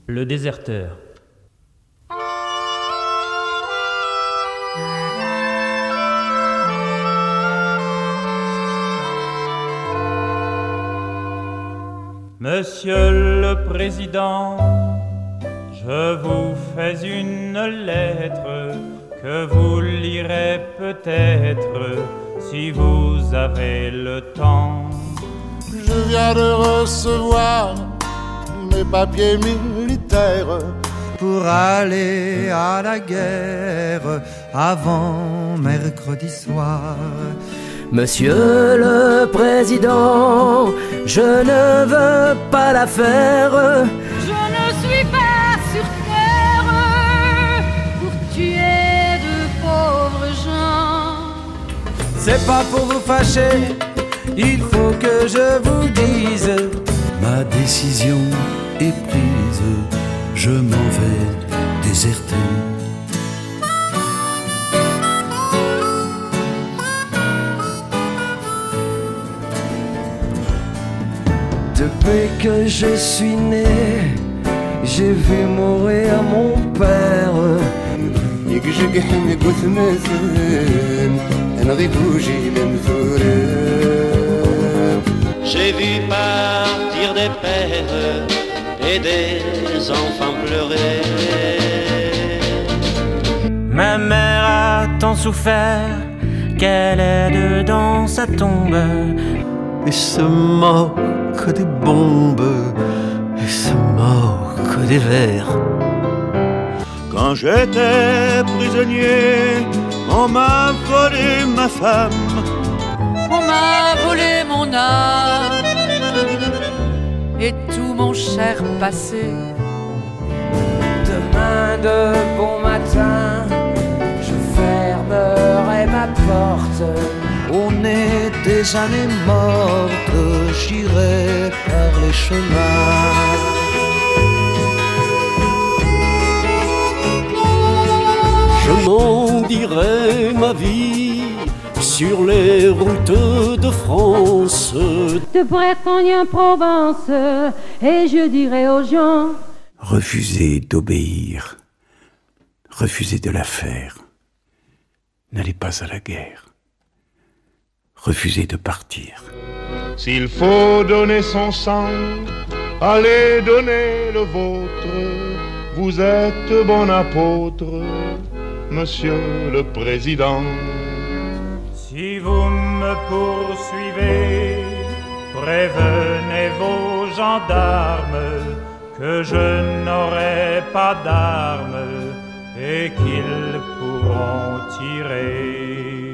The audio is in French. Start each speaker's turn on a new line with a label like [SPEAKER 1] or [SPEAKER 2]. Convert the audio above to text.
[SPEAKER 1] Le déserteur. Monsieur le Président, je vous fais une lettre que vous lirez peut-être si vous avez le temps.
[SPEAKER 2] Je viens de recevoir mes papiers militaires
[SPEAKER 3] pour aller à la guerre avant mercredi soir.
[SPEAKER 4] Monsieur le Président, je ne veux pas la faire.
[SPEAKER 5] Je ne suis pas sur terre pour tuer de pauvres gens.
[SPEAKER 3] C'est pas pour vous fâcher, il faut que je vous dise.
[SPEAKER 6] Ma décision est prise, je m'en vais déserter.
[SPEAKER 4] Depuis que je suis né, j'ai vu mourir mon père.
[SPEAKER 7] J'ai vu partir des pères et des enfants pleurer.
[SPEAKER 1] Ma mère a tant souffert qu'elle est dans sa tombe.
[SPEAKER 8] Et ce mort que des bombes, et ce mort que des vers.
[SPEAKER 9] Quand j'étais prisonnier, on m'a volé ma femme.
[SPEAKER 5] On m'a volé mon âme et tout mon cher passé.
[SPEAKER 4] Demain de bon matin, je fermerai ma porte.
[SPEAKER 3] On est des années mortes, j'irai par les chemins.
[SPEAKER 8] Je m'en dirai ma vie sur les routes de France,
[SPEAKER 5] De Bretagne en Provence, et je dirai aux gens:
[SPEAKER 6] Refusez d'obéir, refusez de la faire, n'allez pas à la guerre, refusez de partir.
[SPEAKER 9] S'il faut donner son sang, allez donner le vôtre. Vous êtes bon apôtre, Monsieur le Président.
[SPEAKER 1] Si vous me poursuivez, prévenez vos gendarmes que je n'aurai pas d'armes et qu'ils pourront tirer.